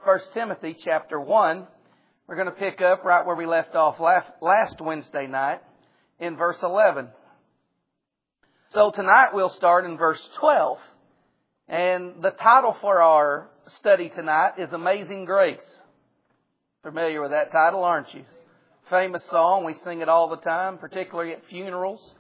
1 Timothy chapter 1. We're going to pick up right where we left off last Wednesday night in verse 11. So tonight we'll start in verse 12. And the title for our study tonight is Amazing Grace. Familiar with that title, aren't you? Famous song. We sing it all the time, particularly at funerals.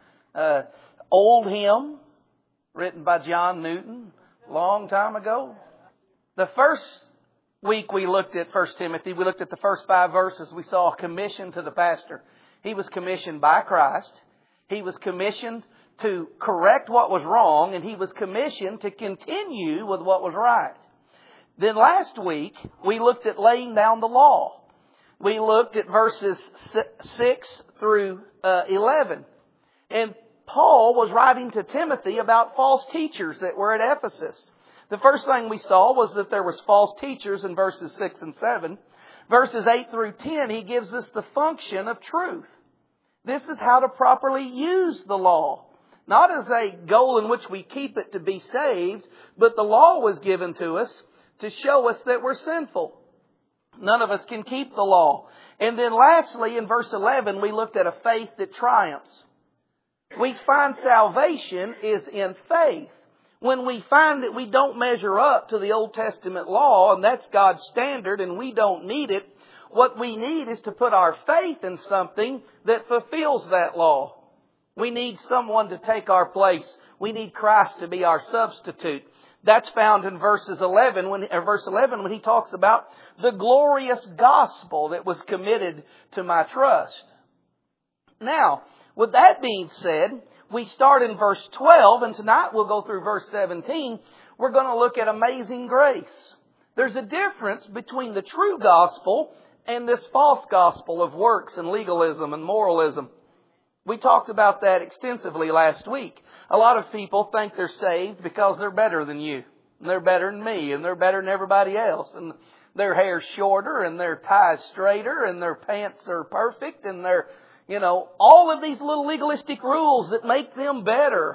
Old hymn written by John Newton a long time ago. The first week we looked at 1 Timothy, we looked at the first 5 verses. We saw a commission to the pastor. He was commissioned by Christ. He was commissioned to correct what was wrong, and he was commissioned to continue with what was right. Then last week, we looked at laying down the law. We looked at verses 6 through 11. And Paul was writing to Timothy about false teachers that were at Ephesus. The first thing we saw was that there was false teachers in verses 6 and 7. Verses 8 through 10, he gives us the function of truth. This is how to properly use the law. Not as a goal in which we keep it to be saved, but the law was given to us to show us that we're sinful. None of us can keep the law. And then lastly, in verse 11, we looked at a faith that triumphs. We find salvation is in faith. When we find that we don't measure up to the Old Testament law, and that's God's standard, and we don't need it, what we need is to put our faith in something that fulfills that law. We need someone to take our place. We need Christ to be our substitute. That's found in verse 11 when he talks about the glorious gospel that was committed to my trust. Now, with that being said, we start in verse 12, and tonight we'll go through verse 17. We're going to look at amazing grace. There's a difference between the true gospel and this false gospel of works and legalism and moralism. We talked about that extensively last week. A lot of people think they're saved because they're better than you. And they're better than me. And they're better than everybody else. And their hair's shorter. And their tie's straighter. And their pants are perfect. And they're, all of these little legalistic rules that make them better.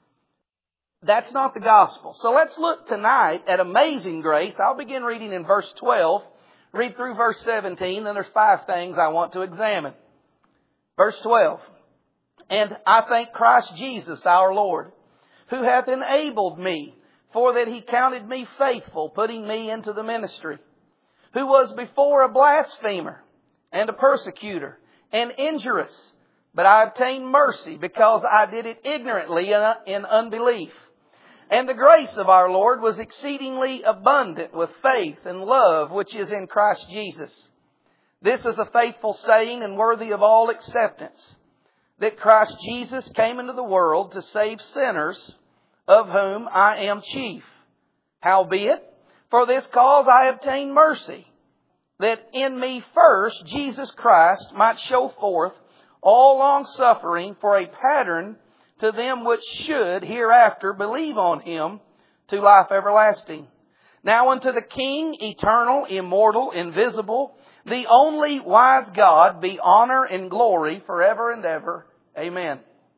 That's not the gospel. So let's look tonight at amazing grace. I'll begin reading in verse 12. Read through verse 17. Then there's 5 things I want to examine. Verse 12. And I thank Christ Jesus our Lord, who hath enabled me, for that he counted me faithful, putting me into the ministry, who was before a blasphemer, and a persecutor, and injurious. But I obtained mercy, because I did it ignorantly in unbelief. And the grace of our Lord was exceedingly abundant with faith and love, which is in Christ Jesus. This is a faithful saying, and worthy of all acceptance, that Christ Jesus came into the world to save sinners, of whom I am chief. Howbeit, for this cause I obtained mercy, that in me first Jesus Christ might show forth all long-suffering for a pattern to them which should hereafter believe on Him to life everlasting. Now unto the King, eternal, immortal, invisible, the only wise God, be honor and glory forever and ever. Amen.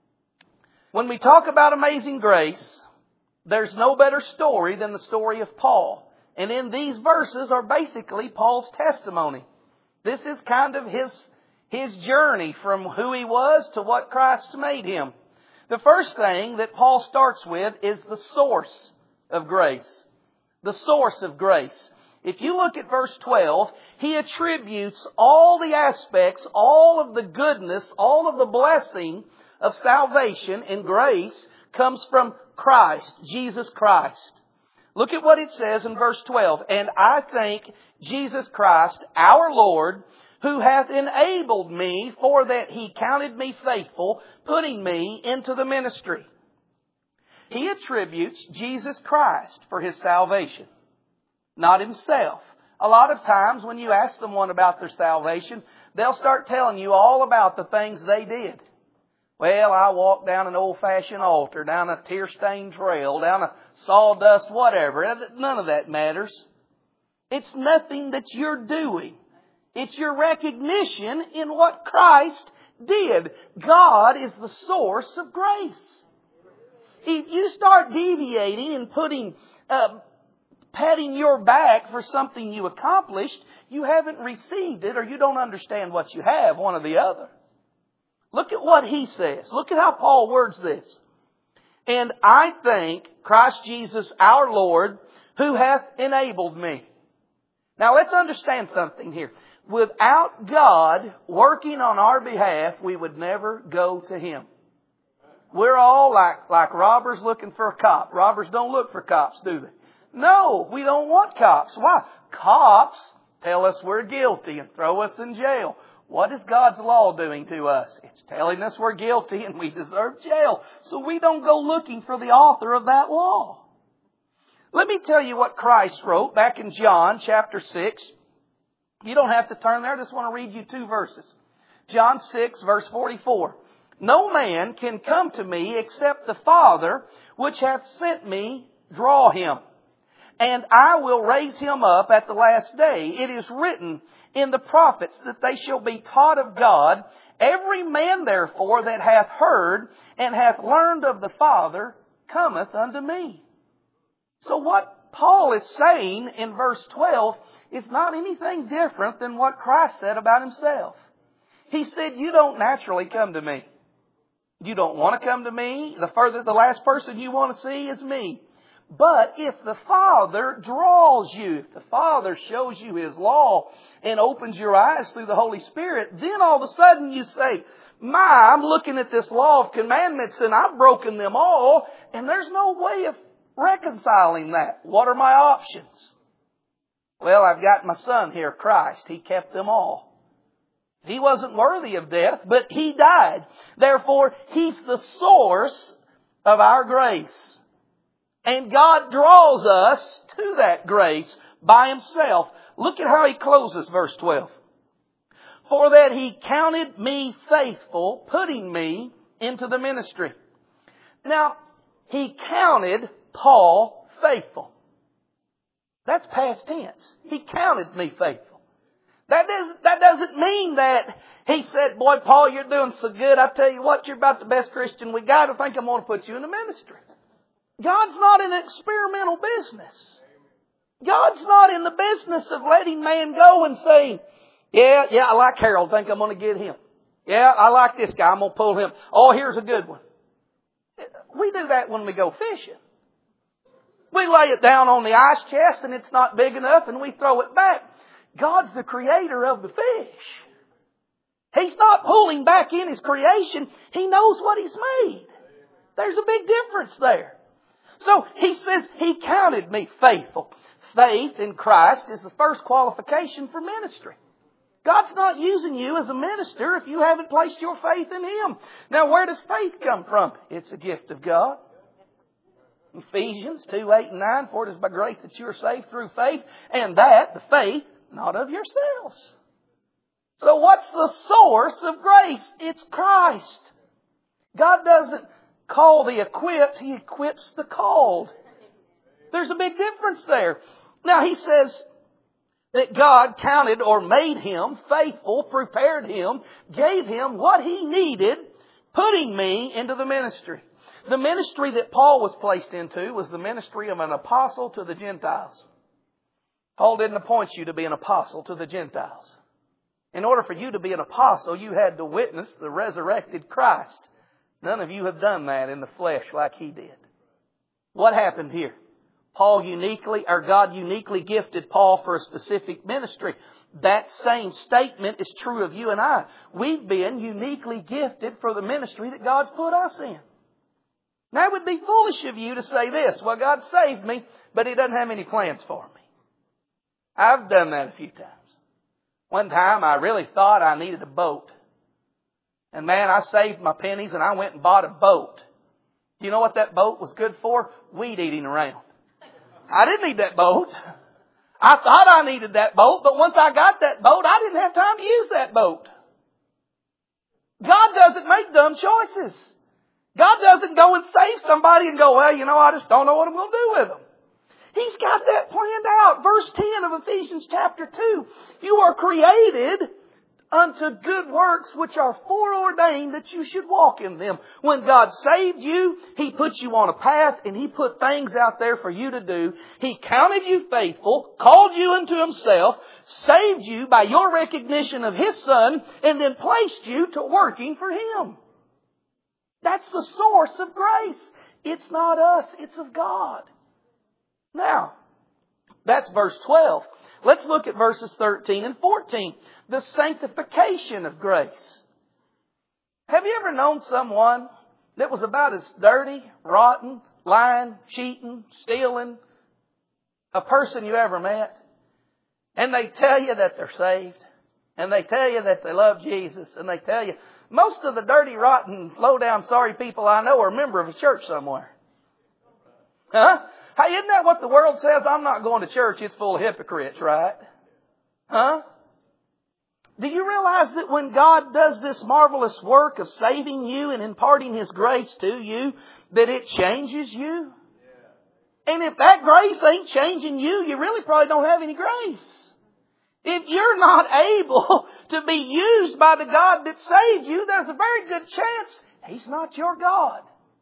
When we talk about amazing grace, there's no better story than the story of Paul. And in these verses are basically Paul's testimony. This is kind of his journey from who he was to what Christ made him. The first thing that Paul starts with is the source of grace. The source of grace. If you look at verse 12, he attributes all the aspects, all of the goodness, all of the blessing of salvation and grace comes from Christ, Jesus Christ. Look at what it says in verse 12. And I thank Jesus Christ, our Lord, who hath enabled me, for that he counted me faithful, putting me into the ministry. He attributes Jesus Christ for his salvation, not himself. A lot of times when you ask someone about their salvation, they'll start telling you all about the things they did. Well, I walked down an old-fashioned altar, down a tear-stained trail, down a sawdust whatever. None of that matters. It's nothing that you're doing. It's your recognition in what Christ did. God is the source of grace. If you start deviating and putting patting your back for something you accomplished, you haven't received it or you don't understand what you have, one or the other. Look at what he says. Look at how Paul words this. And I thank Christ Jesus our Lord, who hath enabled me. Now let's understand something here. Without God working on our behalf, we would never go to Him. We're all like robbers looking for a cop. Robbers don't look for cops, do they? No, we don't want cops. Why? Cops tell us we're guilty and throw us in jail. What is God's law doing to us? It's telling us we're guilty and we deserve jail. So we don't go looking for the author of that law. Let me tell you what Christ wrote back in John chapter 6. You don't have to turn there. I just want to read you 2 verses. John 6 verse 44. No man can come to me except the Father which hath sent me draw him. And I will raise him up at the last day. It is written in the prophets that they shall be taught of God. Every man therefore that hath heard and hath learned of the Father cometh unto me. So what Paul is saying in verse 12 is not anything different than what Christ said about Himself. He said, you don't naturally come to me. You don't want to come to me. The last person you want to see is me. But if the Father draws you, if the Father shows you His law and opens your eyes through the Holy Spirit, then all of a sudden you say, I'm looking at this law of commandments and I've broken them all and there's no way of reconciling that. What are my options? Well, I've got my Son here, Christ. He kept them all. He wasn't worthy of death, but He died. Therefore, He's the source of our grace. And God draws us to that grace by Himself. Look at how He closes verse 12. For that He counted me faithful, putting me into the ministry. Now, He counted Paul faithful. That's past tense. He counted me faithful. That doesn't mean that He said, boy, Paul, you're doing so good. I tell you what, you're about the best Christian we got. I think I'm going to put you in the ministry. God's not in experimental business. God's not in the business of letting man go and saying, yeah, I like Harold. I think I'm going to get him. Yeah, I like this guy. I'm going to pull him. Oh, here's a good one. We do that when we go fishing. We lay it down on the ice chest and it's not big enough and we throw it back. God's the creator of the fish. He's not pulling back in His creation. He knows what He's made. There's a big difference there. So He says, He counted me faithful. Faith in Christ is the first qualification for ministry. God's not using you as a minister if you haven't placed your faith in Him. Now, where does faith come from? It's a gift of God. Ephesians 2, 8 and 9, for it is by grace that you are saved through faith, and that, the faith, not of yourselves. So what's the source of grace? It's Christ. God doesn't call the equipped, He equips the called. There's a big difference there. Now He says that God counted or made him faithful, prepared him, gave him what he needed, putting me into the ministry. The ministry that Paul was placed into was the ministry of an apostle to the Gentiles. Paul didn't appoint you to be an apostle to the Gentiles. In order for you to be an apostle, you had to witness the resurrected Christ. None of you have done that in the flesh like he did. What happened here? God uniquely gifted Paul for a specific ministry. That same statement is true of you and I. We've been uniquely gifted for the ministry that God's put us in. Now, it would be foolish of you to say this, well, God saved me, but He doesn't have any plans for me. I've done that a few times. One time I really thought I needed a boat. And man, I saved my pennies and I went and bought a boat. Do you know what that boat was good for? Weed eating around. I didn't need that boat. I thought I needed that boat, but once I got that boat, I didn't have time to use that boat. God doesn't make dumb choices. God doesn't go and save somebody and go, well, I just don't know what I'm going to do with them. He's got that planned out. Verse 10 of Ephesians chapter 2. You are created unto good works which are foreordained that you should walk in them. When God saved you, He put you on a path and He put things out there for you to do. He counted you faithful, called you unto Himself, saved you by your recognition of His Son, and then placed you to working for Him. That's the source of grace. It's not us, it's of God. Now, that's verse 12. Let's look at verses 13 and 14. The sanctification of grace. Have you ever known someone that was about as dirty, rotten, lying, cheating, stealing, a person you ever met? And they tell you that they're saved. And they tell you that they love Jesus. And they tell you, most of the dirty, rotten, low-down, sorry people I know are a member of a church somewhere. Huh? Hey, isn't that what the world says? I'm not going to church. It's full of hypocrites, right? Huh? Do you realize that when God does this marvelous work of saving you and imparting His grace to you, that it changes you? And if that grace ain't changing you, you really probably don't have any grace. If you're not able to be used by the God that saved you, there's a very good chance He's not your God.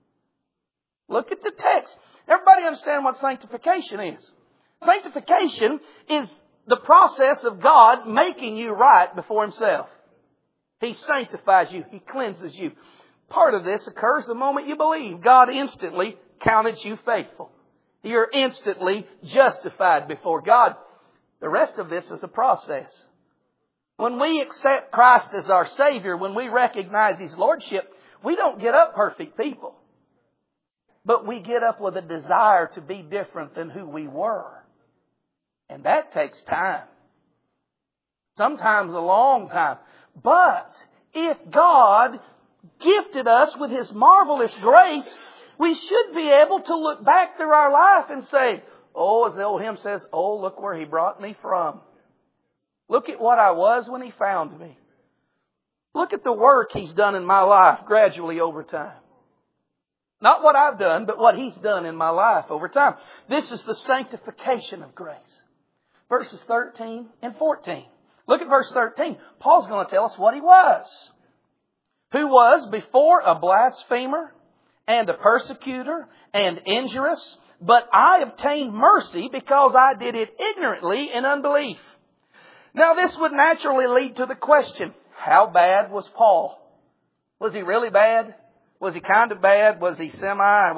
Look at the text. Everybody understand what sanctification is? Sanctification is the process of God making you right before Himself. He sanctifies you. He cleanses you. Part of this occurs the moment you believe. God instantly counted you faithful. You're instantly justified before God. The rest of this is a process. When we accept Christ as our Savior, when we recognize His Lordship, we don't get up perfect people. But we get up with a desire to be different than who we were. And that takes time. Sometimes a long time. But if God gifted us with His marvelous grace, we should be able to look back through our life and say, oh, as the old hymn says, oh, look where He brought me from. Look at what I was when He found me. Look at the work He's done in my life gradually over time. Not what I've done, but what He's done in my life over time. This is the sanctification of grace. Verses 13 and 14. Look at verse 13. Paul's going to tell us what he was. Who was before a blasphemer and a persecutor and injurious, but I obtained mercy because I did it ignorantly in unbelief. Now this would naturally lead to the question, how bad was Paul? Was he really bad? Was he kind of bad? Was he semi?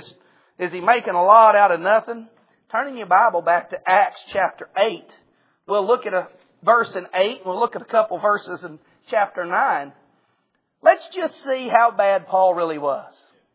Is he making a lot out of nothing? Turning your Bible back to Acts chapter 8. We'll look at a verse in 8. We'll look at a couple verses in chapter 9. Let's just see how bad Paul really was.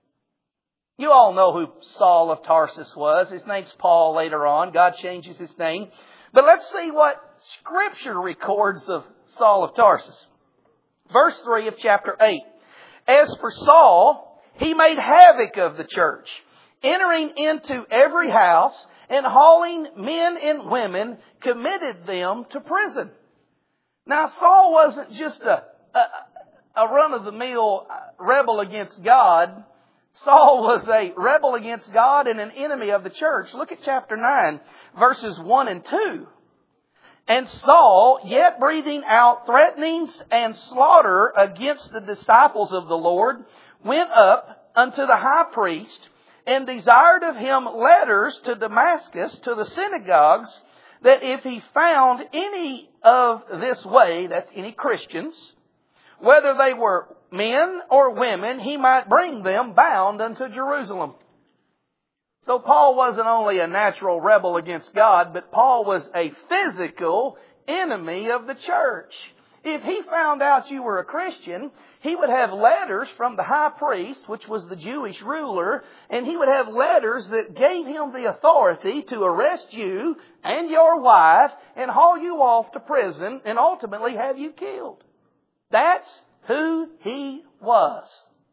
You all know who Saul of Tarsus was. His name's Paul later on. God changes his name. But let's see what Scripture records of Saul of Tarsus. Verse 3 of chapter 8. As for Saul, he made havoc of the church, entering into every house and hauling men and women, committed them to prison. Now Saul wasn't just a run-of-the-mill rebel against God. Saul was a rebel against God and an enemy of the church. Look at chapter 9, verses 1 and 2. And Saul, yet breathing out threatenings and slaughter against the disciples of the Lord, went up unto the high priest and desired of him letters to Damascus, to the synagogues, that if he found any of this way, that's any Christians, whether they were men or women, he might bring them bound unto Jerusalem. So Paul wasn't only a natural rebel against God, but Paul was a physical enemy of the church. If he found out you were a Christian, he would have letters from the high priest, which was the Jewish ruler, and he would have letters that gave him the authority to arrest you and your wife and haul you off to prison and ultimately have you killed. That's who he was.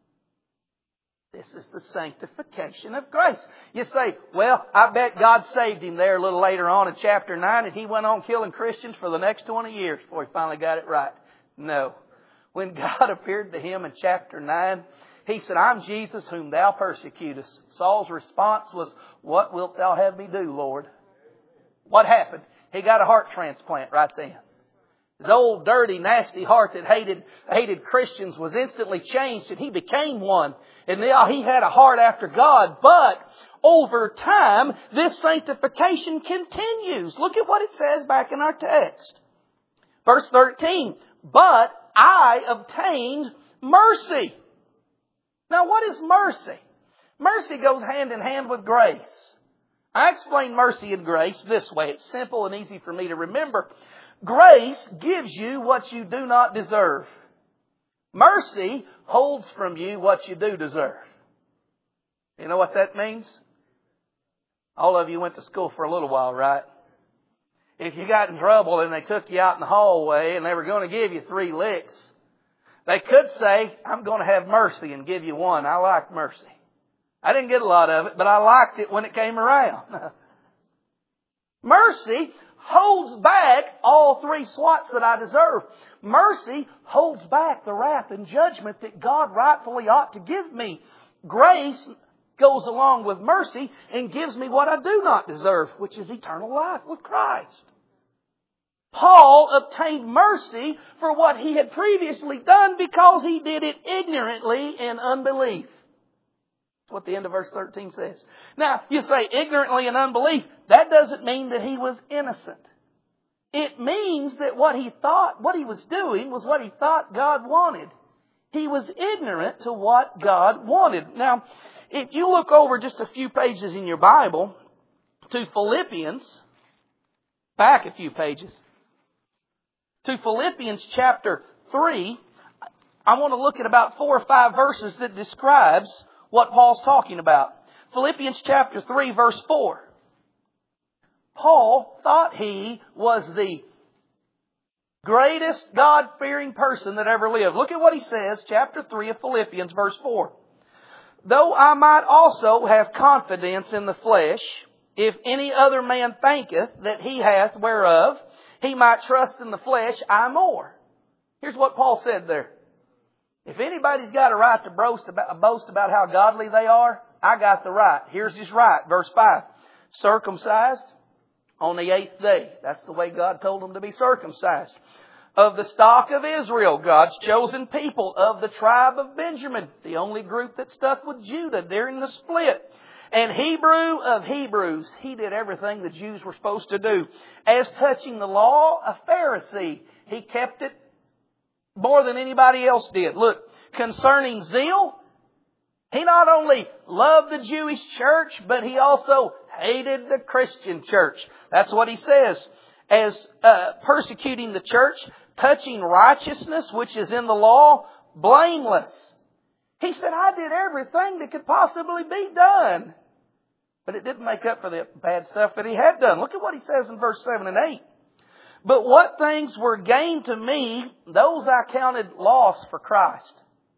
This is the sanctification of grace. You say, well, I bet God saved him there a little later on in chapter 9 and he went on killing Christians for the next 20 years before he finally got it right. No. When God appeared to him in chapter 9, He said, I'm Jesus whom thou persecutest. Saul's response was, what wilt thou have me do, Lord? What happened? He got a heart transplant right then. His old, dirty, nasty heart that hated Christians was instantly changed, and he became one. And now he had a heart after God. But over time, this sanctification continues. Look at what it says back in our text. Verse 13. But I obtained mercy. Now what is mercy? Mercy goes hand in hand with grace. I explain mercy and grace this way. It's simple and easy for me to remember. Grace gives you what you do not deserve. Mercy holds from you what you do deserve. You know what that means? All of you went to school for a little while, right? If you got in trouble and they took you out in the hallway and they were going to give you 3 licks, they could say, I'm going to have mercy and give you 1. I like mercy. I didn't get a lot of it, but I liked it when it came around. Mercy holds back all 3 swats that I deserve. Mercy holds back the wrath and judgment that God rightfully ought to give me. Grace goes along with mercy and gives me what I do not deserve, which is eternal life with Christ. Paul obtained mercy for what he had previously done because he did it ignorantly in unbelief. That's what the end of verse 13 says. Now, you say ignorantly in unbelief. That doesn't mean that he was innocent. It means that what he was doing was what he thought God wanted. He was ignorant to what God wanted. Now, if you look over just a few pages in your Bible to Philippians, back a few pages, to Philippians chapter 3, I want to look at about 4 or 5 verses that describes what Paul's talking about. Philippians chapter 3 verse 4. Paul thought he was the greatest God-fearing person that ever lived. Look at what he says, chapter 3 of Philippians verse 4. Though I might also have confidence in the flesh, if any other man thinketh that he hath whereof he might trust in the flesh, I more. Here's what Paul said there. If anybody's got a right to boast about how godly they are, I got the right. Here's his right. Verse 5. Circumcised on the 8th day. That's the way God told them to be circumcised. Of the stock of Israel, God's chosen people, of the tribe of Benjamin, the only group that stuck with Judah during the split. And Hebrew of Hebrews, he did everything the Jews were supposed to do. As touching the law, a Pharisee, he kept it more than anybody else did. Look, concerning zeal, he not only loved the Jewish church, but he also hated the Christian church. That's what he says. As persecuting the church, touching righteousness, which is in the law, blameless. He said, I did everything that could possibly be done. But it didn't make up for the bad stuff that he had done. Look at what he says in verse 7 and 8. But what things were gained to me, those I counted loss for Christ.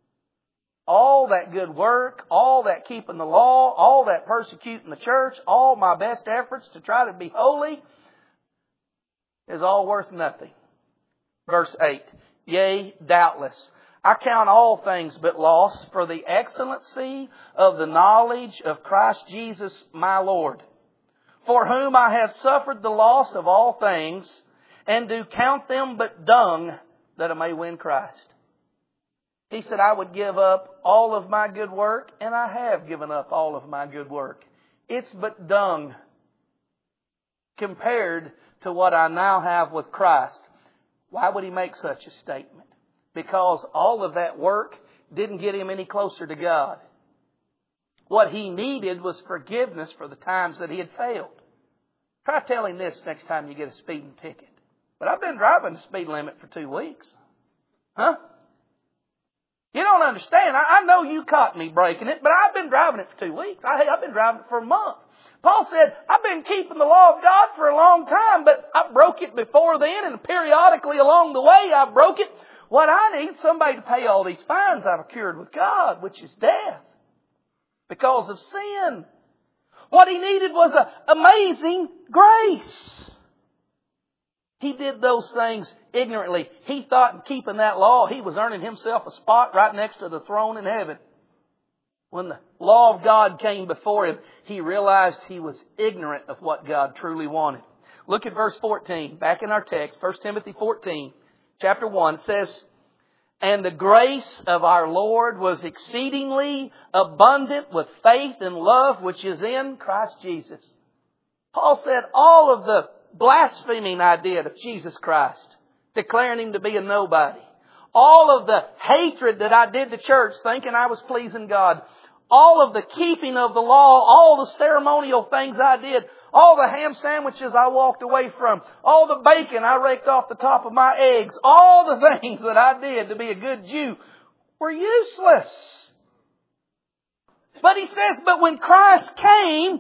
All that good work, all that keeping the law, all that persecuting the church, all my best efforts to try to be holy is all worth nothing. Verse 8. Yea, doubtless, I count all things but loss for the excellency of the knowledge of Christ Jesus my Lord, for whom I have suffered the loss of all things, and do count them but dung, that I may win Christ. He said, I would give up all of my good work, and I have given up all of my good work. It's but dung compared to what I now have with Christ. Why would he make such a statement? Because all of that work didn't get him any closer to God. What he needed was forgiveness for the times that he had failed. Try telling this next time you get a speeding ticket. But I've been driving the speed limit for 2 weeks. Huh? You don't understand. I know you caught me breaking it, but I've been driving it for 2 weeks. I've been driving it for a month. Paul said, I've been keeping the law of God for a long time, but I broke it before then, and periodically along the way I broke it. What I need is somebody to pay all these fines I've accrued with God, which is death, because of sin. What he needed was an amazing grace. He did those things ignorantly. He thought in keeping that law, he was earning himself a spot right next to the throne in heaven. When the law of God came before him, he realized he was ignorant of what God truly wanted. Look at verse 14, back in our text, 1 Timothy 14. chapter 1 says, "And the grace of our Lord was exceedingly abundant with faith and love which is in Christ Jesus." Paul said all of the blaspheming I did of Jesus Christ, declaring Him to be a nobody, all of the hatred that I did to church thinking I was pleasing God, all of the keeping of the law, all the ceremonial things I did, all the ham sandwiches I walked away from, all the bacon I raked off the top of my eggs, all the things that I did to be a good Jew were useless. But he says, but when Christ came,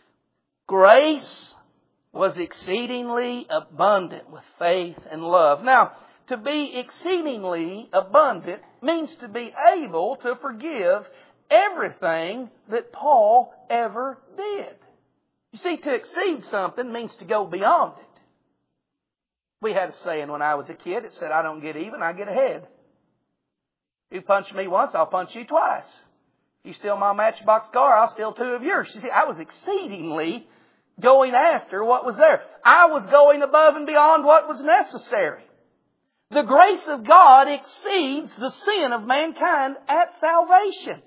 grace was exceedingly abundant with faith and love. Now, to be exceedingly abundant means to be able to forgive everything that Paul ever did. You see, to exceed something means to go beyond it. We had a saying when I was a kid. It said, "I don't get even, I get ahead." You punch me once, I'll punch you twice. You steal my Matchbox car, I'll steal two of yours. You see, I was exceedingly going after what was there. I was going above and beyond what was necessary. The grace of God exceeds the sin of mankind at salvation.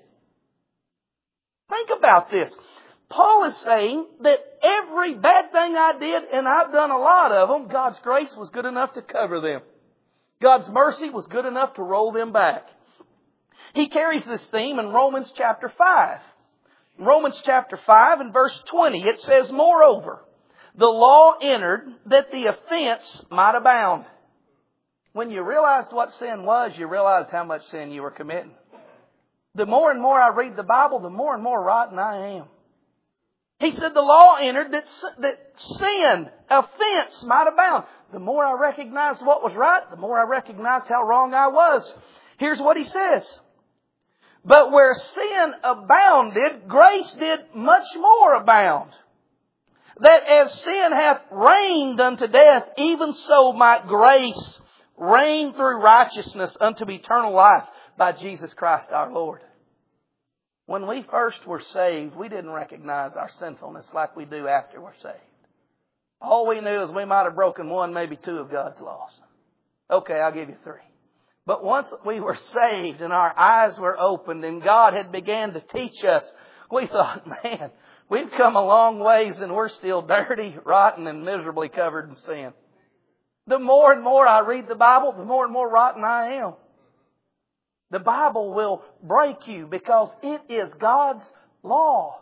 Think about this. Paul is saying that every bad thing I did, and I've done a lot of them, God's grace was good enough to cover them. God's mercy was good enough to roll them back. He carries this theme in Romans chapter 5. In Romans chapter 5 and verse 20, it says, "Moreover, the law entered that the offense might abound." When you realized what sin was, you realized how much sin you were committing. The more and more I read the Bible, the more and more rotten I am. He said the law entered that sin, offense might abound. The more I recognized what was right, the more I recognized how wrong I was. Here's what he says. "But where sin abounded, grace did much more abound. That as sin hath reigned unto death, even so might grace reign through righteousness unto eternal life by Jesus Christ our Lord." When we first were saved, we didn't recognize our sinfulness like we do after we're saved. All we knew is we might have broken one, maybe two of God's laws. Okay, I'll give you three. But once we were saved and our eyes were opened and God had began to teach us, we thought, man, we've come a long ways and we're still dirty, rotten, and miserably covered in sin. The more and more I read the Bible, the more and more rotten I am. The Bible will break you because it is God's law.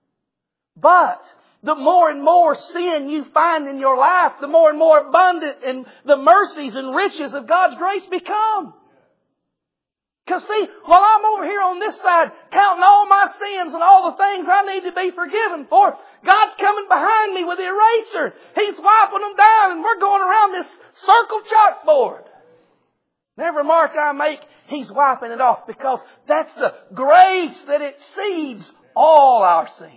But the more and more sin you find in your life, the more and more abundant and the mercies and riches of God's grace become. Because see, while I'm over here on this side counting all my sins and all the things I need to be forgiven for, God's coming behind me with the eraser. He's wiping them down and we're going around this circle chalkboard. And every mark I make, He's wiping it off because that's the grace that exceeds all our sins.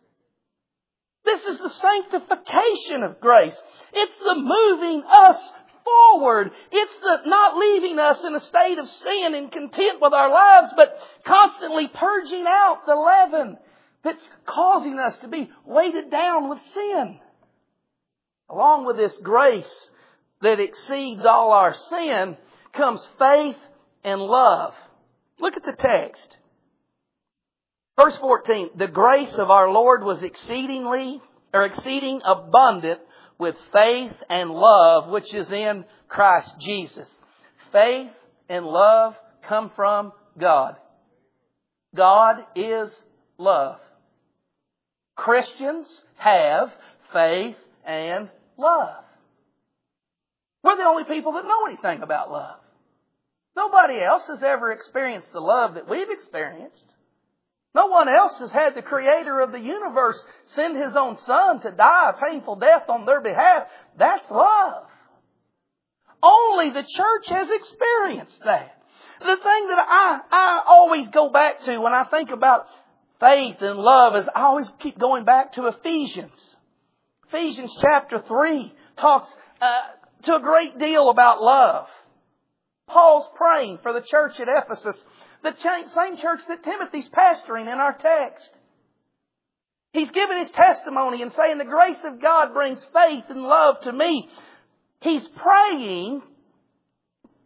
This is the sanctification of grace. It's the moving us forward. It's the not leaving us in a state of sin and content with our lives, but constantly purging out the leaven that's causing us to be weighted down with sin. Along with this grace that exceeds all our sin comes faith and love. Look at the text. Verse 14, "The grace of our Lord was exceeding abundant with faith and love, which is in Christ Jesus." Faith and love come from God. God is love. Christians have faith and love. We're the only people that know anything about love. Nobody else has ever experienced the love that we've experienced. No one else has had the Creator of the universe send His own Son to die a painful death on their behalf. That's love. Only the church has experienced that. The thing that I always go back to when I think about faith and love is I always keep going back to Ephesians. Ephesians chapter 3 talks to a great deal about love. Paul's praying for the church at Ephesus, the same church that Timothy's pastoring in our text. He's given his testimony and saying the grace of God brings faith and love to me. He's praying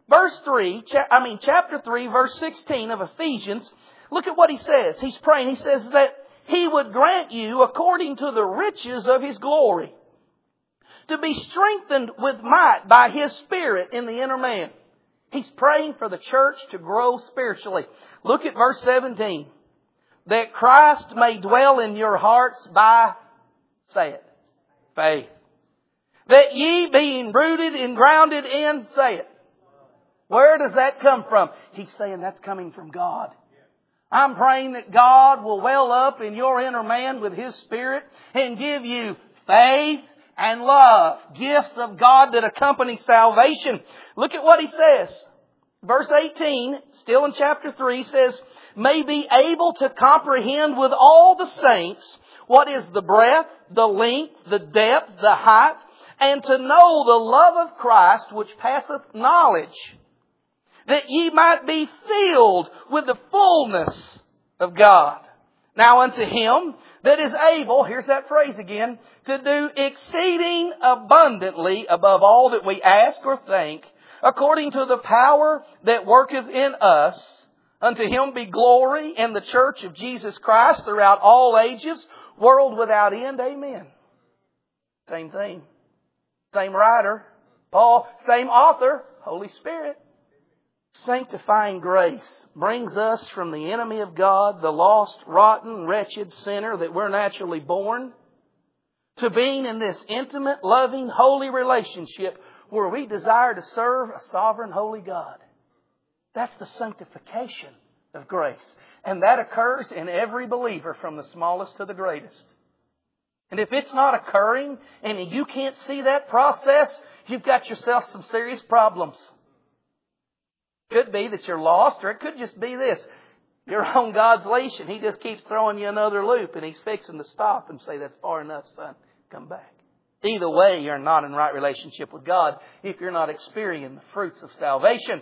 chapter 3, verse 16 of Ephesians, look at what he says. He's praying. He says that He would grant you, according to the riches of His glory, to be strengthened with might by His Spirit in the inner man. He's praying for the church to grow spiritually. Look at verse 17. That Christ may dwell in your hearts by, say it, faith. That ye being rooted and grounded in, say it. Where does that come from? He's saying that's coming from God. I'm praying that God will well up in your inner man with His Spirit and give you faith and love. Gifts of God that accompany salvation. Look at what he says. Verse 18, still in chapter 3, says, may be able to comprehend with all the saints what is the breadth, the length, the depth, the height, and to know the love of Christ which passeth knowledge, that ye might be filled with the fullness of God. Now unto Him that is able, here's that phrase again, to do exceeding abundantly above all that we ask or think, according to the power that worketh in us, unto Him be glory in the church of Jesus Christ throughout all ages, world without end. Amen. Same thing. Same writer, Paul. Same author, Holy Spirit. Sanctifying grace brings us from the enemy of God, the lost, rotten, wretched sinner that we're naturally born, to being in this intimate, loving, holy relationship where we desire to serve a sovereign, holy God. That's the sanctification of grace. And that occurs in every believer from the smallest to the greatest. And if it's not occurring and you can't see that process, you've got yourself some serious problems. Could be that you're lost, or it could just be this. You're on God's leash and He just keeps throwing you another loop and He's fixing to stop and say, that's far enough, son. Come back. Either way, you're not in right relationship with God if you're not experiencing the fruits of salvation.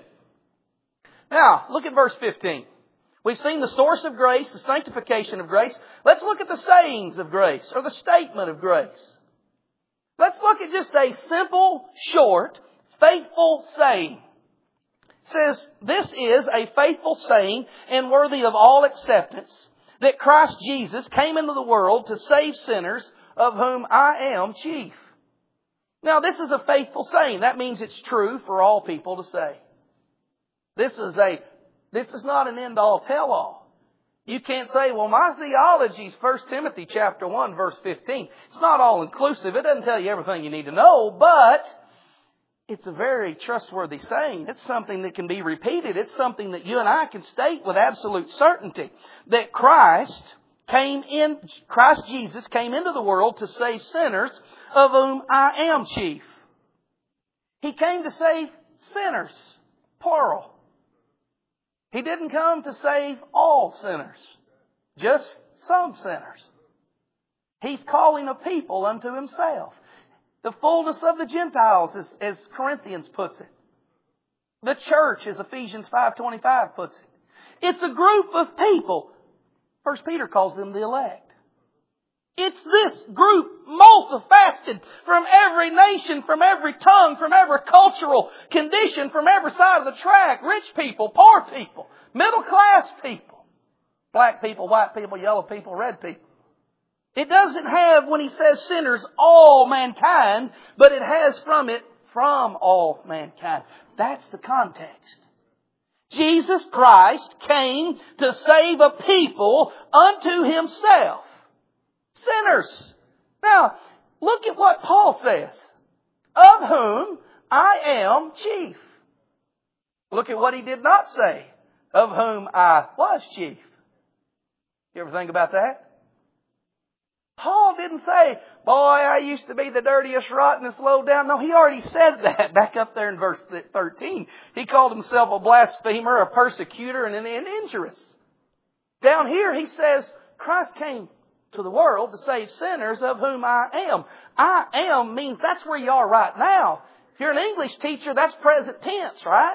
Now, look at verse 15. We've seen the source of grace, the sanctification of grace. Let's look at the sayings of grace, or the statement of grace. Let's look at just a simple, short, faithful saying. It says, this is a faithful saying and worthy of all acceptance, that Christ Jesus came into the world to save sinners, of whom I am chief. Now, this is a faithful saying. That means it's true for all people to say. This is not an end-all, tell-all. You can't say, well, my theology is 1 Timothy chapter 1, verse 15. It's not all-inclusive. It doesn't tell you everything you need to know, but it's a very trustworthy saying. It's something that can be repeated. It's something that you and I can state with absolute certainty. That Christ Jesus came into the world to save sinners, of whom I am chief. He came to save sinners, plural. He didn't come to save all sinners, just some sinners. He's calling a people unto Himself. The fullness of the Gentiles, as Corinthians puts it. The church, as Ephesians 5:25 puts it. It's a group of people. 1 Peter calls them the elect. It's this group, multifaceted, from every nation, from every tongue, from every cultural condition, from every side of the track. Rich people, poor people, middle class people, black people, white people, yellow people, red people. It doesn't have, when he says sinners, all mankind, but it has from all mankind. That's the context. Jesus Christ came to save a people unto Himself. Sinners. Now, look at what Paul says. Of whom I am chief. Look at what he did not say. Of whom I was chief. You ever think about that? Paul didn't say, boy, I used to be the dirtiest, rottenest, low down. No, he already said that back up there in verse 13. He called himself a blasphemer, a persecutor, and an injurious. Down here he says, Christ came to the world to save sinners, of whom I am. I am means that's where you are right now. If you're an English teacher, that's present tense, right?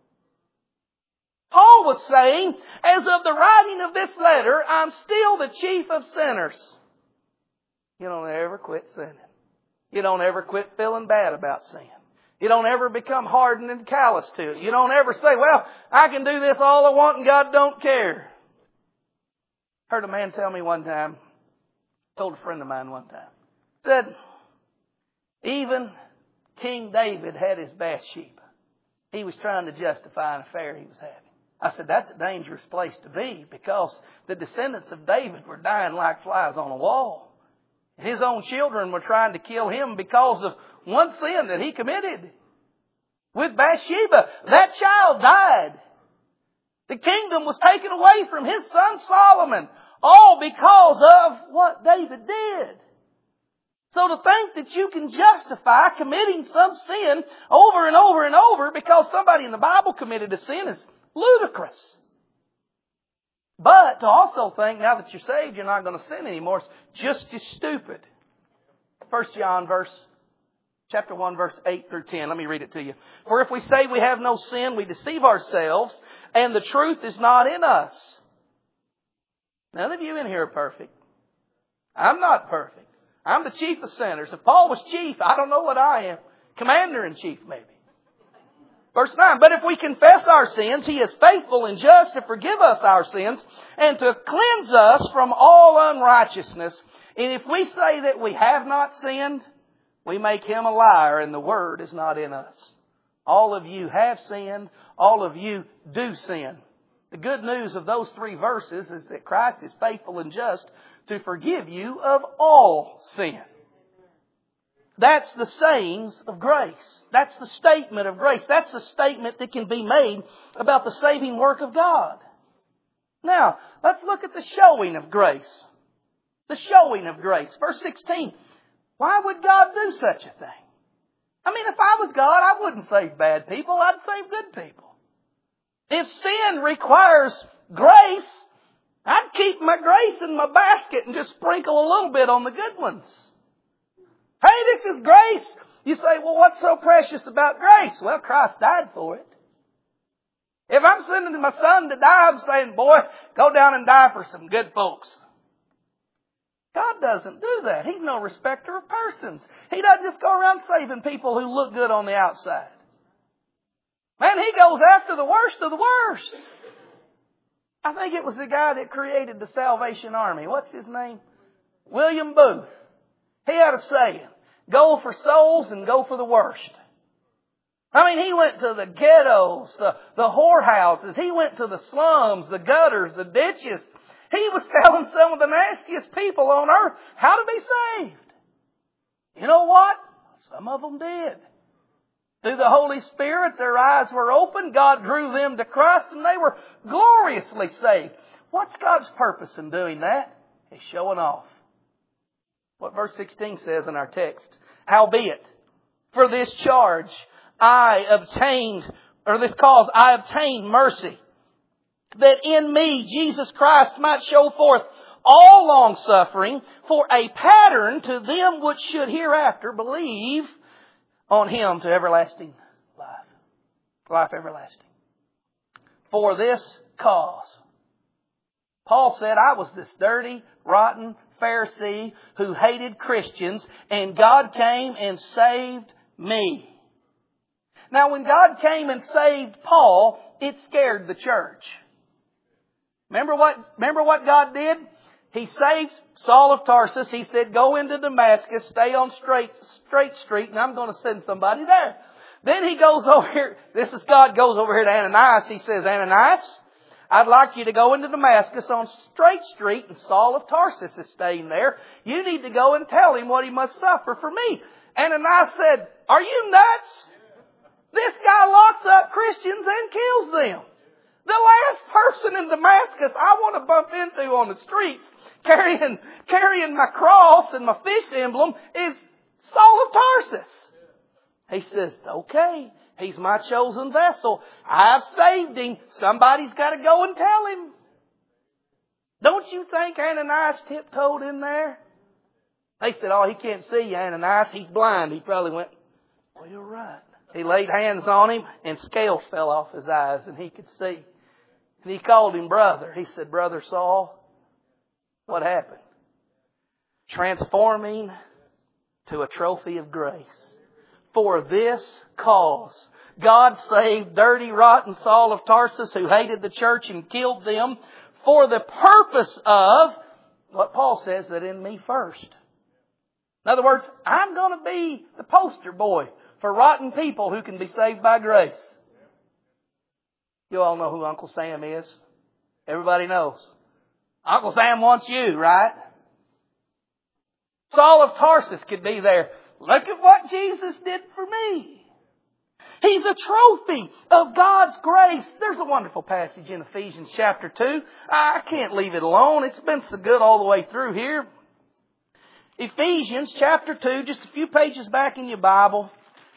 Paul was saying, as of the writing of this letter, I'm still the chief of sinners. You don't ever quit sinning. You don't ever quit feeling bad about sin. You don't ever become hardened and callous to it. You don't ever say, well, I can do this all I want and God don't care. Heard a man tell me one time, told a friend of mine one time, said, even King David had his Bathsheba. He was trying to justify an affair he was having. I said, that's a dangerous place to be because the descendants of David were dying like flies on a wall. His own children were trying to kill him because of one sin that he committed. With Bathsheba, that child died. The kingdom was taken away from his son Solomon, all because of what David did. So to think that you can justify committing some sin over and over and over because somebody in the Bible committed a sin is ludicrous. But to also think now that you're saved, you're not going to sin anymore, it's just as stupid. 1 John chapter 1, verse 8 through 10. Let me read it to you. For if we say we have no sin, we deceive ourselves, and the truth is not in us. None of you in here are perfect. I'm not perfect. I'm the chief of sinners. If Paul was chief, I don't know what I am. Commander-in-chief, maybe. Verse 9, but if we confess our sins, He is faithful and just to forgive us our sins and to cleanse us from all unrighteousness. And if we say that we have not sinned, we make Him a liar and the Word is not in us. All of you have sinned. All of you do sin. The good news of those 3 verses is that Christ is faithful and just to forgive you of all sin. That's the sayings of grace. That's the statement of grace. That's the statement that can be made about the saving work of God. Now, let's look at the showing of grace. The showing of grace. Verse 16. Why would God do such a thing? I mean, if I was God, I wouldn't save bad people. I'd save good people. If sin requires grace, I'd keep my grace in my basket and just sprinkle a little bit on the good ones. Hey, this is grace. You say, well, what's so precious about grace? Well, Christ died for it. If I'm sending my son to die, I'm saying, boy, go down and die for some good folks. God doesn't do that. He's no respecter of persons. He doesn't just go around saving people who look good on the outside. Man, He goes after the worst of the worst. I think it was the guy that created the Salvation Army. What's his name? William Booth. He had a saying, go for souls and go for the worst. I mean, he went to the ghettos, the whorehouses. He went to the slums, the gutters, the ditches. He was telling some of the nastiest people on earth how to be saved. You know what? Some of them did. Through the Holy Spirit, their eyes were open. God drew them to Christ and they were gloriously saved. What's God's purpose in doing that? He's showing off. What verse 16 says in our text. Howbeit, for this charge I obtained mercy, that in me Jesus Christ might show forth all long-suffering for a pattern to them which should hereafter believe on Him to everlasting life. Life everlasting. For this cause. Paul said, I was this dirty, rotten Pharisee who hated Christians, and God came and saved me. Now, when God came and saved Paul, it scared the church. Remember what God did? He saved Saul of Tarsus. He said, go into Damascus, stay on straight street, and I'm going to send somebody there. Then He goes over here. God goes over here to Ananias. He says, Ananias, I'd like you to go into Damascus on straight street, and Saul of Tarsus is staying there. You need to go and tell him what he must suffer for me. Ananias said, are you nuts? This guy locks up Christians and kills them. The last person in Damascus I want to bump into on the streets carrying my cross and my fish emblem is Saul of Tarsus. He says, okay, he's my chosen vessel. I've saved him. Somebody's got to go and tell him. Don't you think Ananias tiptoed in there? They said, oh, he can't see you, Ananias. He's blind. He probably went, well, you're right. He laid hands on him and scales fell off his eyes and he could see. And he called him brother. He said, Brother Saul, what happened? Transforming to a trophy of grace. for this cause. God saved dirty, rotten Saul of Tarsus, who hated the church and killed them, for the purpose of what Paul says, that in me first. In other words, I'm going to be the poster boy for rotten people who can be saved by grace. You all know who Uncle Sam is. Everybody knows. Uncle Sam wants you, right? Saul of Tarsus could be there. Look at what Jesus did for me. He's a trophy of God's grace. There's a wonderful passage in Ephesians chapter 2. I can't leave it alone. It's been so good all the way through here. Ephesians chapter 2, just a few pages back in your Bible.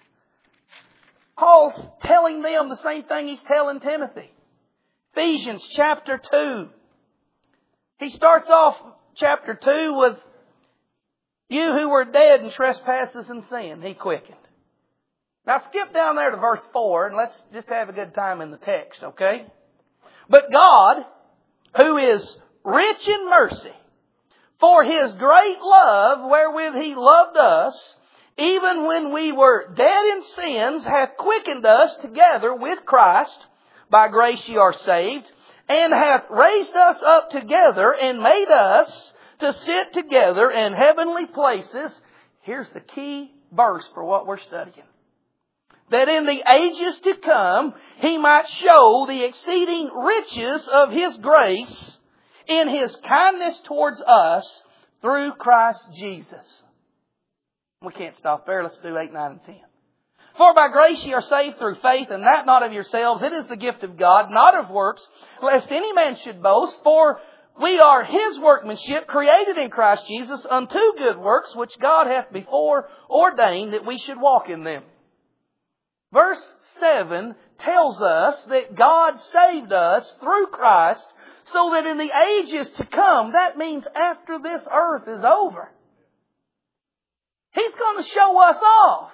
Paul's telling them the same thing he's telling Timothy. Ephesians chapter 2. He starts off chapter 2 with, you who were dead in trespasses and sin, He quickened. Now skip down there to verse 4 and let's just have a good time in the text, okay? But God, who is rich in mercy, for His great love wherewith He loved us, even when we were dead in sins, hath quickened us together with Christ. By grace ye are saved, and hath raised us up together and made us to sit together in heavenly places. Here's the key verse for what we're studying. That in the ages to come, He might show the exceeding riches of His grace in His kindness towards us through Christ Jesus. We can't stop there. Let's do 8, 9, and 10. For by grace ye are saved through faith, and that not of yourselves. It is the gift of God, not of works, lest any man should boast. For we are His workmanship, created in Christ Jesus, unto good works, which God hath before ordained that we should walk in them. Verse 7 tells us that God saved us through Christ so that in the ages to come, that means after this earth is over, He's going to show us off.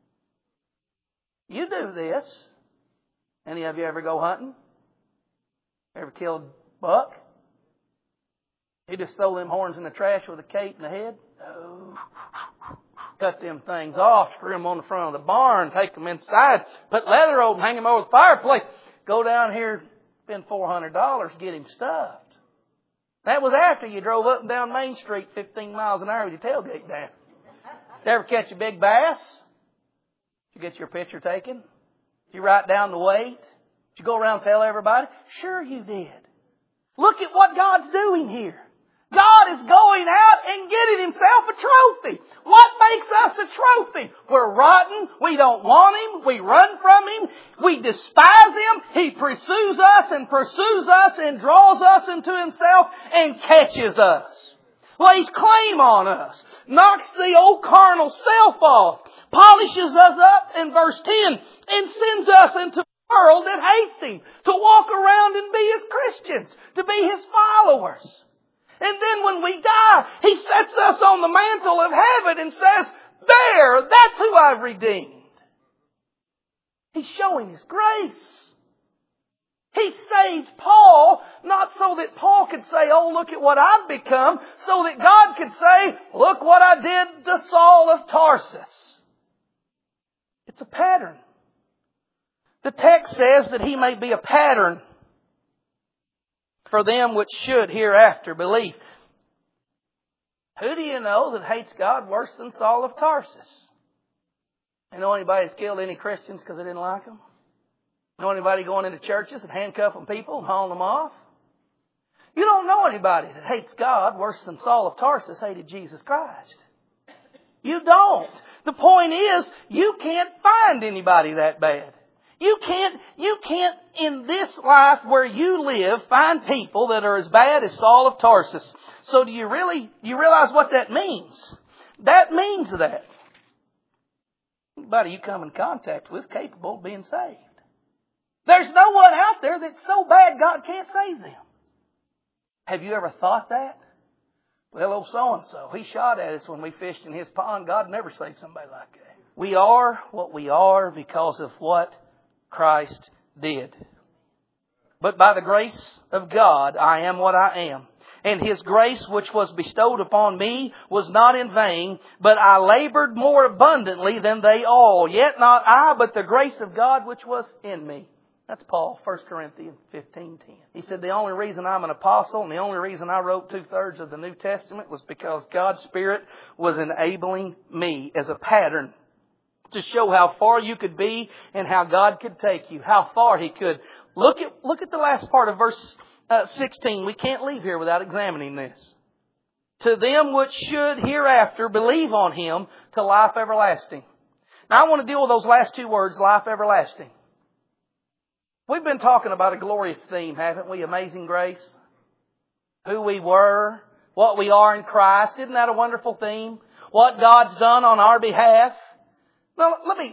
You do this. Any of you ever go hunting? Ever killed a buck? You just throw them horns in the trash with a cape in the head? No. Cut them things off, screw them on the front of the barn, take them inside, put leather over them, hang them over the fireplace. Go down here, spend $400, get him stuffed. That was after you drove up and down Main Street 15 miles an hour with your tailgate down. Did you ever catch a big bass? Did you get your picture taken? Did you write down the weight? Did you go around and tell everybody? Sure you did. Look at what God's doing here. God is going out and getting Himself a trophy. What makes us a trophy? We're rotten. We don't want Him. We run from Him. We despise Him. He pursues us and draws us into Himself and catches us. Lays claim on us. Knocks the old carnal self off. Polishes us up in verse 10 and sends us into a world that hates Him. To walk around and be His Christians. To be His followers. And then when we die, He sets us on the mantle of heaven and says, there, that's who I've redeemed. He's showing His grace. He saved Paul, not so that Paul could say, oh, look at what I've become, so that God could say, look what I did to Saul of Tarsus. It's a pattern. The text says that He may be a pattern for them which should hereafter believe. Who do you know that hates God worse than Saul of Tarsus? You know anybody that's killed any Christians because they didn't like them? Know anybody going into churches and handcuffing people and hauling them off? You don't know anybody that hates God worse than Saul of Tarsus hated Jesus Christ. You don't. The point is, you can't find anybody that bad. You can't in this life where you live find people that are as bad as Saul of Tarsus. So do you realize what that means? That means that anybody you come in contact with is capable of being saved. There's no one out there that's so bad God can't save them. Have you ever thought that? Well, old so-and-so, he shot at us when we fished in his pond. God never saved somebody like that. We are what we are because of what Christ did. But by the grace of God, I am what I am. And His grace which was bestowed upon me was not in vain, but I labored more abundantly than they all. Yet not I, but the grace of God which was in me. That's Paul, 1 Corinthians 15:10. He said, the only reason I'm an apostle and the only reason I wrote 2/3 of the New Testament was because God's Spirit was enabling me as a pattern to show how far you could be and how God could take you, how far He could. Look at the last part of verse 16. We can't leave here without examining this. To them which should hereafter believe on Him to life everlasting. Now I want to deal with those last two words, life everlasting. We've been talking about a glorious theme, haven't we? Amazing grace. Who we were, what we are in Christ. Isn't that a wonderful theme? What God's done on our behalf. Now, let me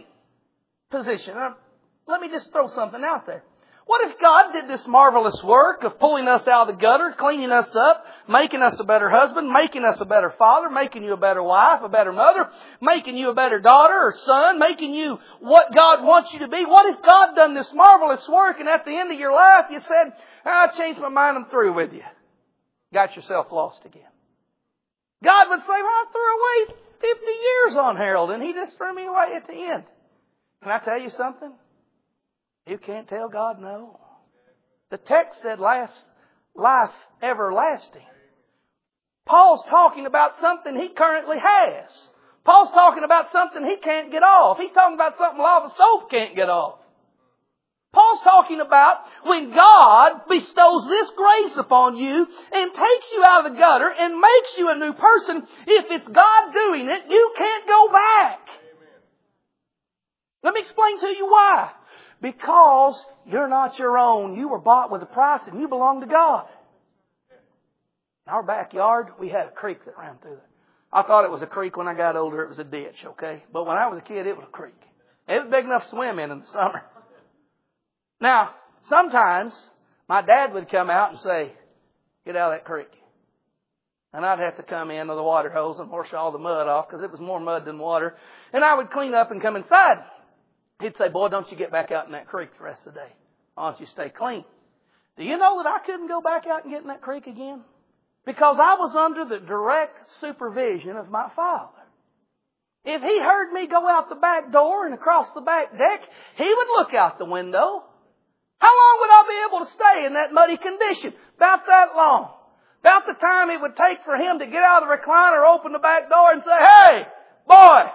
just throw something out there. What if God did this marvelous work of pulling us out of the gutter, cleaning us up, making us a better husband, making us a better father, making you a better wife, a better mother, making you a better daughter or son, making you what God wants you to be? What if God done this marvelous work and at the end of your life you said, I changed my mind, I'm through with you. Got yourself lost again. God would say, well, I threw away 50 years on Harold and He just threw me away at the end. Can I tell you something? You can't tell God no. The text said life everlasting. Paul's talking about something he currently has. Paul's talking about something he can't get off. He's talking about something Lava Soap can't get off. Paul's talking about when God bestows this grace upon you and takes you out of the gutter and makes you a new person. If it's God doing it, you can't go back. Let me explain to you why. Because you're not your own. You were bought with a price and you belong to God. In our backyard, we had a creek that ran through it. I thought it was a creek. When I got older, it was a ditch, okay? But when I was a kid, it was a creek. It was big enough to swim in the summer. Now, sometimes my dad would come out and say, get out of that creek. And I'd have to come in with a water hose and wash all the mud off because it was more mud than water. And I would clean up and come inside. He'd say, boy, don't you get back out in that creek the rest of the day. Why don't you stay clean? Do you know that I couldn't go back out and get in that creek again? Because I was under the direct supervision of my father. If he heard me go out the back door and across the back deck, he would look out the window. How long would I be able to stay in that muddy condition? About that long. About the time it would take for him to get out of the recliner, open the back door and say, hey, boy.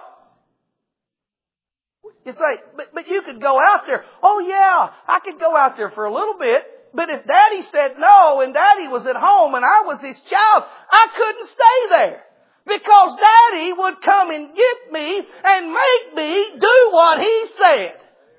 You say, but you could go out there. Oh yeah, I could go out there for a little bit. But if Daddy said no and Daddy was at home and I was his child, I couldn't stay there. Because Daddy would come and get me and make me do what He said.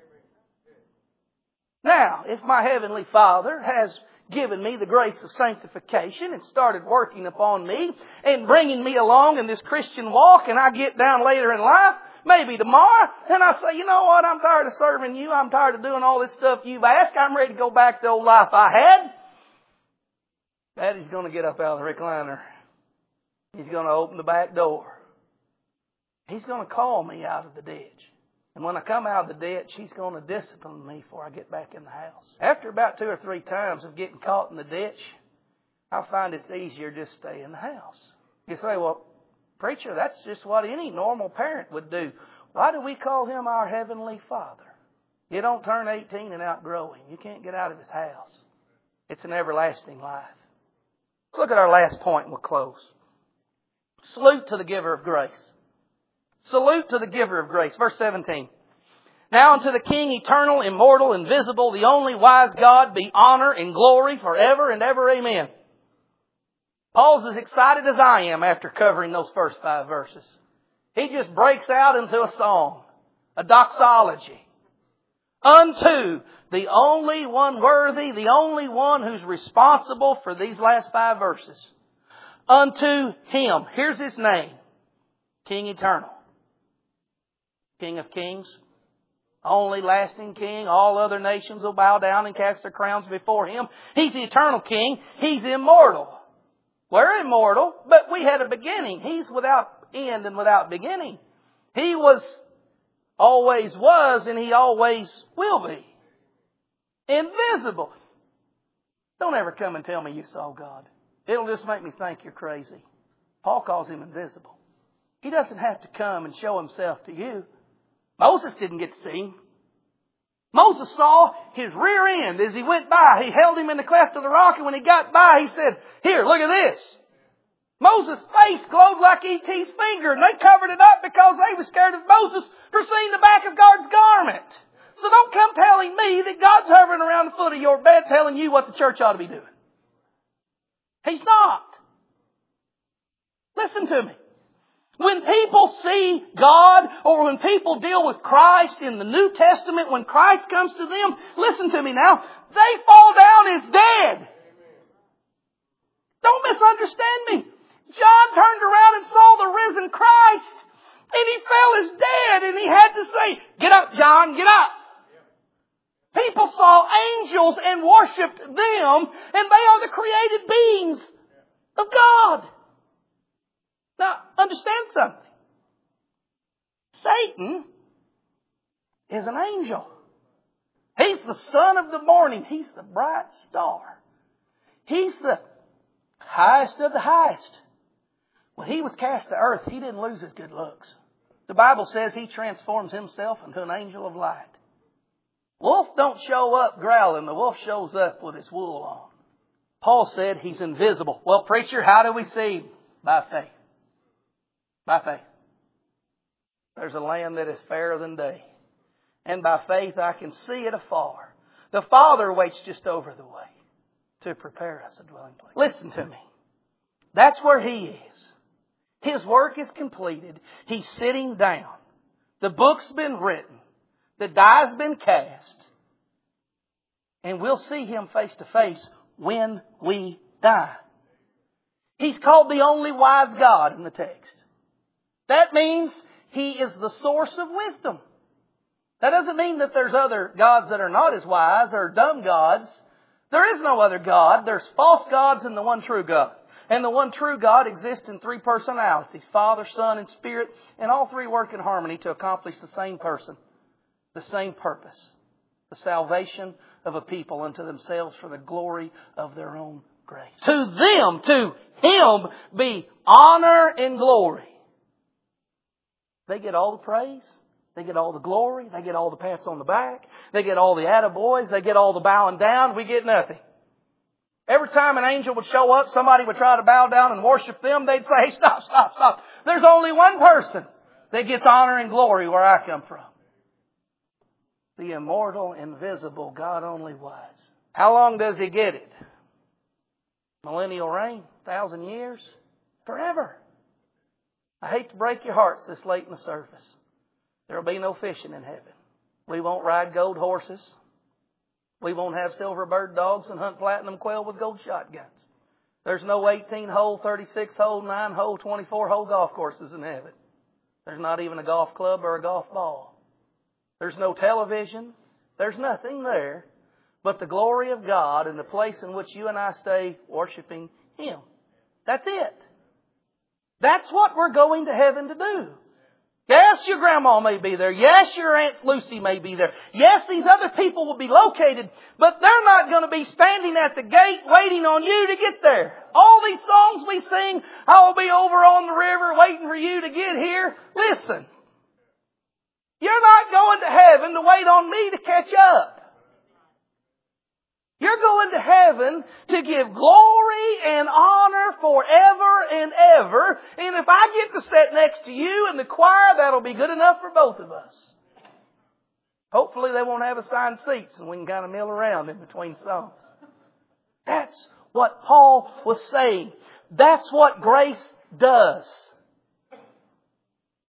Now, if my Heavenly Father has given me the grace of sanctification and started working upon me and bringing me along in this Christian walk, and I get down later in life, maybe tomorrow, and I say, you know what, I'm tired of serving you. I'm tired of doing all this stuff you've asked. I'm ready to go back to the old life I had. Daddy's going to get up out of the recliner. He's going to open the back door. He's going to call me out of the ditch. And when I come out of the ditch, He's going to discipline me before I get back in the house. After about 2 or 3 times of getting caught in the ditch, I find it's easier just to stay in the house. You say, well, preacher, that's just what any normal parent would do. Why do we call Him our Heavenly Father? You don't turn 18 and outgrow Him. You can't get out of His house. It's an everlasting life. Let's look at our last point and we'll close. Salute to the giver of grace. Salute to the giver of grace. Verse 17. Now unto the King, eternal, immortal, invisible, the only wise God, be honor and glory forever and ever. Amen. Paul's as excited as I am after covering those first 5 verses. He just breaks out into a song, a doxology. Unto the only one worthy, the only one who's responsible for these last 5 verses. Unto Him. Here's His name. King eternal. King of kings. Only lasting King. All other nations will bow down and cast their crowns before Him. He's the eternal King. He's immortal. We're immortal, but we had a beginning. He's without end and without beginning. He always was, and He always will be. Invisible. Don't ever come and tell me you saw God. It'll just make me think you're crazy. Paul calls Him invisible. He doesn't have to come and show Himself to you. Moses didn't get to see Him. Moses saw His rear end as He went by. He held Him in the cleft of the rock, and when He got by, He said, "Here, look at this." Moses' face glowed like E.T.'s finger, and they covered it up because they were scared of Moses for seeing the back of God's garment. So don't come telling me that God's hovering around the foot of your bed telling you what the church ought to be doing. He's not. Listen to me. When people see God, or when people deal with Christ in the New Testament, when Christ comes to them, listen to me now, they fall down as dead. Don't misunderstand me. John turned around and saw the risen Christ, and he fell as dead, and he had to say, "Get up, John, get up." People saw angels and worshipped them, and they are the created beings of God. Now, understand something. Satan is an angel. He's the son of the morning. He's the bright star. He's the highest of the highest. When He was cast to earth, He didn't lose His good looks. The Bible says He transforms Himself into an angel of light. Wolf don't show up growling. The wolf shows up with his wool on. Paul said He's invisible. Well, preacher, how do we see Him? By faith. By faith. There's a land that is fairer than day. And by faith I can see it afar. The Father waits just over the way to prepare us a dwelling place. Listen to me. That's where He is. His work is completed. He's sitting down. The book's been written. The die's been cast. And we'll see Him face to face when we die. He's called the only wise God in the text. That means He is the source of wisdom. That doesn't mean that there's other gods that are not as wise or dumb gods. There is no other God. There's false gods and the one true God. And the one true God exists in three personalities, Father, Son, and Spirit, and all three work in harmony to accomplish the same person, the same purpose, the salvation of a people unto themselves for the glory of their own grace. To them, to Him be honor and glory. They get all the praise. They get all the glory. They get all the pats on the back. They get all the attaboys. They get all the bowing down. We get nothing. Every time an angel would show up, somebody would try to bow down and worship them. They'd say, "Hey, stop, stop, stop. There's only one person that gets honor and glory where I come from. The immortal, invisible, God only wise." How long does He get it? Millennial reign? 1,000 years? Forever. I hate to break your hearts this late in the service. There will be no fishing in heaven. We won't ride gold horses. We won't have silver bird dogs and hunt platinum quail with gold shotguns. There's no 18-hole, 36-hole, 9-hole, 24-hole golf courses in heaven. There's not even a golf club or a golf ball. There's no television. There's nothing there but the glory of God and the place in which you and I stay worshiping Him. That's it. That's what we're going to heaven to do. Yes, your grandma may be there. Yes, your Aunt Lucy may be there. Yes, these other people will be located, but they're not going to be standing at the gate waiting on you to get there. All these songs we sing, "I'll be over on the river waiting for you to get here." Listen, you're not going to heaven to wait on me to catch up. You're going to heaven to give glory and honor forever and ever. And if I get to sit next to you in the choir, that'll be good enough for both of us. Hopefully they won't have assigned seats and we can kind of mill around in between songs. That's what Paul was saying. That's what grace does.